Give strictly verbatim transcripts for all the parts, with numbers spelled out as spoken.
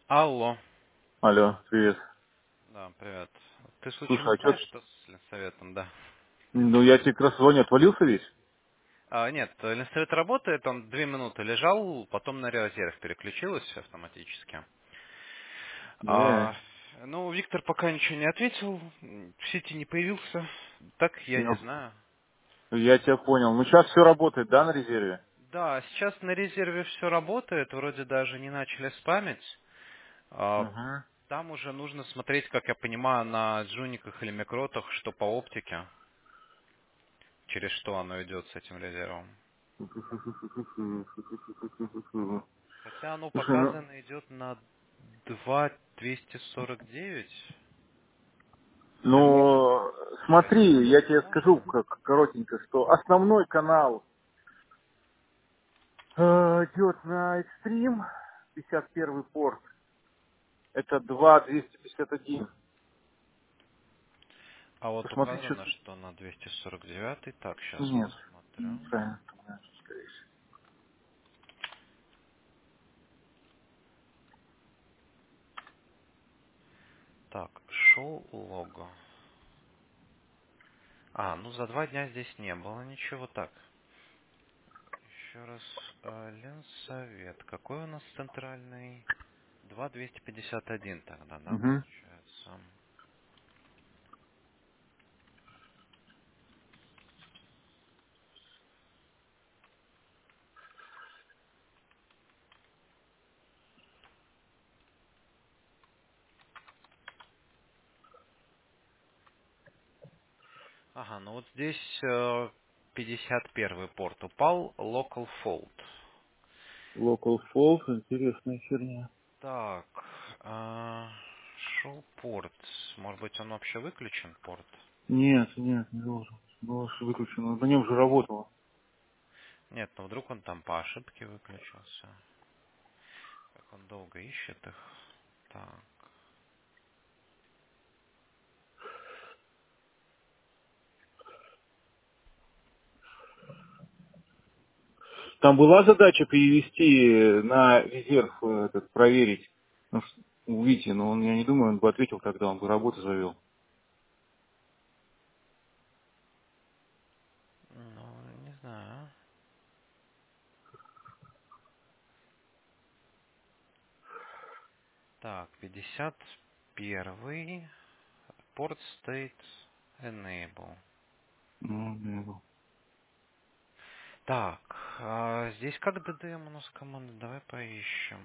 Алло. Алло, привет. Да, привет. Ты случайно Слушай, а знаешь, чё... что с Ленсоветом, да? Ну, я тебе как раз звоню, отвалился весь? А, нет, Ленсовет работает, он две минуты лежал, потом на резерв переключилось автоматически. Э, А, ну, Виктор пока ничего не ответил, в сети не появился, так я не я, знаю. я тебя понял. Ну, сейчас все работает, да, на резерве? Да, сейчас на резерве все работает, вроде даже не начали спамить. А, Угу. там уже нужно смотреть, как я понимаю, на джуниках или микротах, что по оптике, через что оно идет с этим резервом. Хотя оно Слушай, ну, показано идет на два двести сорок девять. Вернее, ну, вернее, смотри, я тебе возможно. скажу как коротенько, что основной канал э, идет на экстрим, пятьдесят первый порт, это два двести пятьдесят один. А вот Посмотри, что... указано, что на двести сорок девять. Так, сейчас Нет, посмотрю. неправильно, скорее всего. Так, шоу лого. А, ну за два дня здесь не было ничего. Так, еще раз. э, Ленсовет. Какой у нас центральный? два двести пятьдесят один тогда, да, Угу. получается? Ага, ну вот здесь э, пятьдесят первый порт упал, local fault. Local Falls, интересная херня. Так, а, шоу порт. Может быть, он вообще выключен, порт? Нет, нет, не должен. Было же выключено. На нем же работало. Нет, ну вдруг он там по ошибке выключился. Как он долго ищет их. Так. Там была задача перевести на резерв э, этот, проверить. Ну, ш- у Вити, но он, я не думаю, он бы ответил тогда, он бы работу завел. Ну, не знаю. Так, пятьдесят первый. Порт state enable. Ну, не был. Так, а здесь как ди ди эм у нас команда? Давай поищем.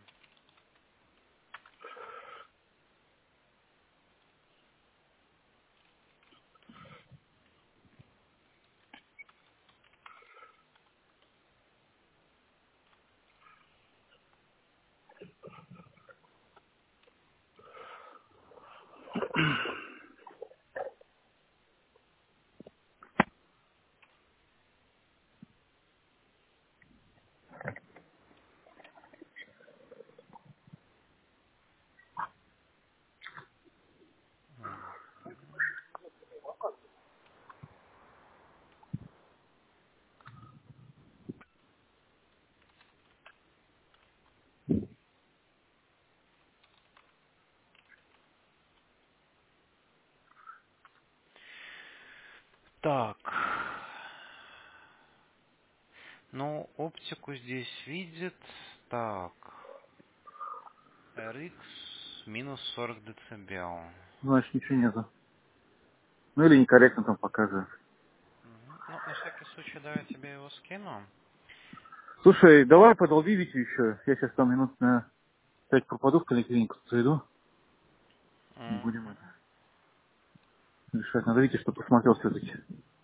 Так. Ну, оптику здесь видит. Так. эр икс минус сорок децибел. Значит, ничего нету. Ну или некорректно там показывает. Мгм. Ну, на всякий случай, да, я тебе его скину. Слушай, давай подолби Витю еще. Я сейчас там минут на пять пропаду в поликлинику, зайду. И будем Мгм. это решать. Надо Вите, что посмотрел все-таки.